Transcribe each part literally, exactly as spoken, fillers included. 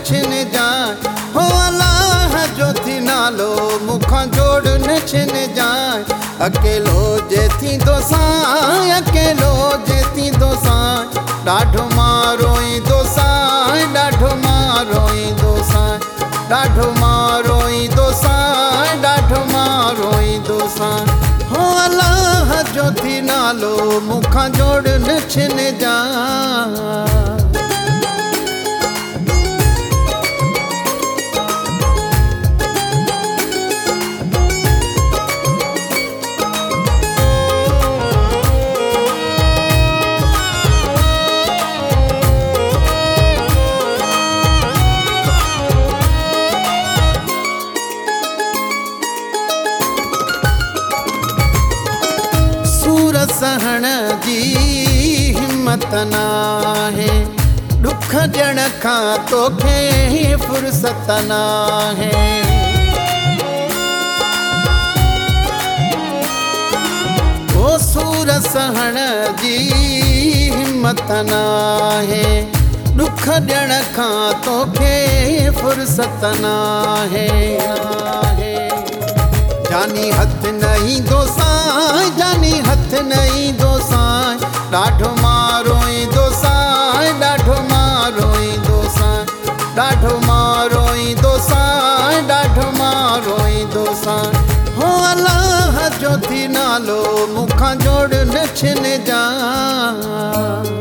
छिन जाए हो अल्लाह जो थी नालो मुखां जोड़ न छिन जाए अकेलो जे थी दोसां अकेलो जे थी दोसां ॾाढो मारोई दोसां ॾाढो मारोई दोसां ॾाढो मारोई दोसां ॾाढो मारोई दोसां हो अल्लाह जो थी नालो मुखां जोड़ न छिन जाए सहण जी हिम्मत नाहे दुख ॾियण खां तोखे फुर्सत नाहे ओ सूर सहण जी हिम्मत नाहे दुख ॾियण खां तोखे फुर्सत नाहे जानी हथ नहीं दोसां जानी हथ नहीं दोसां ॾाढो मारोई दोसां ॾाढो मारोई दोसां ॾाढो मारोई दोसां ॾाढो मारोई दोसां हो अल्लाह जो थी नालो मुखां जोड़ न छिन जाए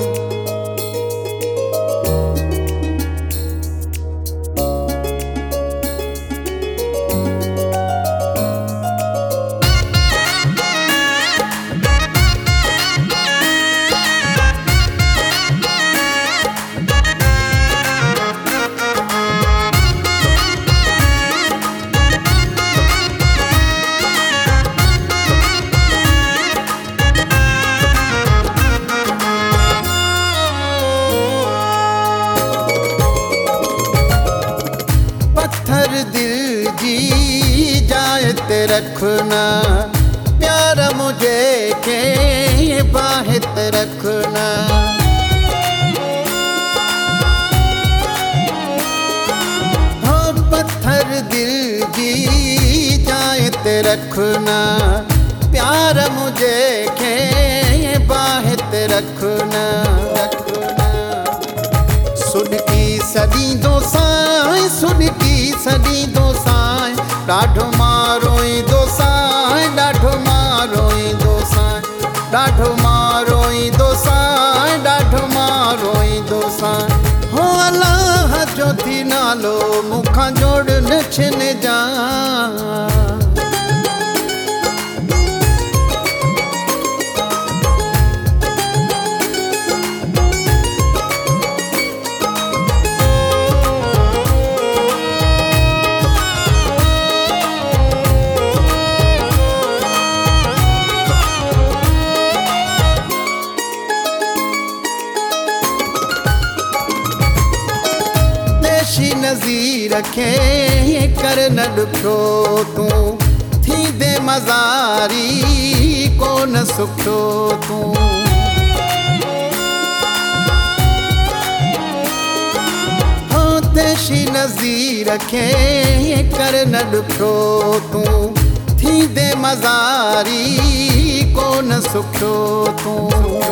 पत्थर दिल जी जाए ते रखना प्यार मुझे के बाहित रखना हो पत्थर दिल जी जाए ते रखना प्यार मुझे के बाहित रखना सुन की सदी दोसां सुन की सदी दोसां ॾाढो मारोई दोसां ॾाढो मारोई दोसां ॾाढो मारोई दोसां ॾाढो मारोई दोसां हो अल्लाह जो थी नालो मुखां जोड़ न छिन जाए नज़ीर खे कर न ॾुखियो तूं थींदे मज़ारी कोन सुखियो तूं हो देशी नज़ीर खे कर न ॾुखियो तूं थींदे मज़ारी कोन सुखियो तूं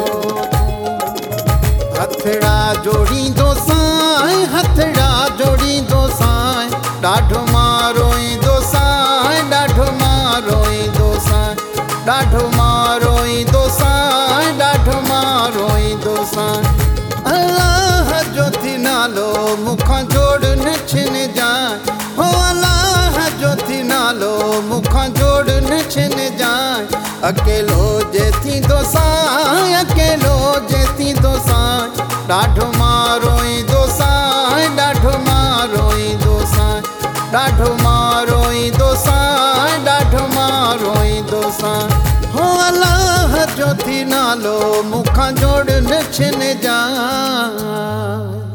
हथड़ा जोड़ींदोसां हथड़ा जोड़ींदोसां ॾाढो मारोई दोसां ॾाढो मारोई दोसां ॾाढो मारोई दोसां ॾाढो मारोई दोसां अल्लाह जो थी नालो मुखां जोड़ न छिन जाए हो अल्लाह जो थी नालो मुखां जोड़ न छिन जाए अकेलो जे थी दोसां अकेलो जे थी दोसां ॾाढो मारोई दोसां ॾाढो मारोई दोसां ॾाढो मारोई दोसां ॾाढो मारोई दोसां हो अल्लाह जो थी नालो मुखां जोड़ न छिन जाए।